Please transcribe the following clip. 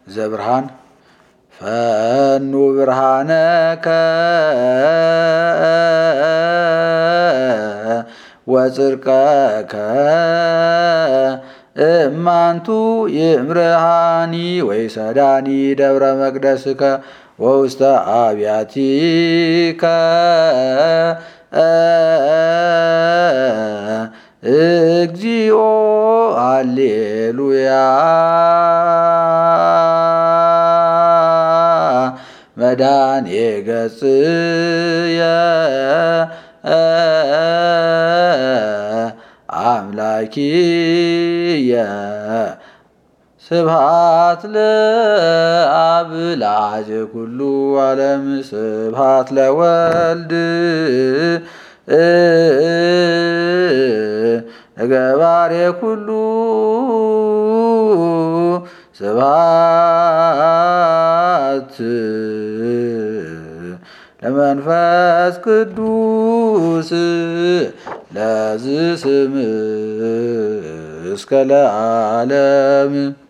ዘብርሃን ፈኑ ብርሃነከ ወጽድቀከ እማንቱ ይምርሃኒ ወይሰዳኒ ደብረ መቅደስከ ወውስተ አብያቲከ እግዚኦ ሃሌሉያ መድኃኔ ገጽየ አምላኪየ ስብሐት ለአብ ለአፄ ኩሉ ዓለም ስብሐት ለወልድ ገባሬ ኩሉ ስብሐት ለመንፈስ ቅዱስ ለዝስም እስከ ለዓለም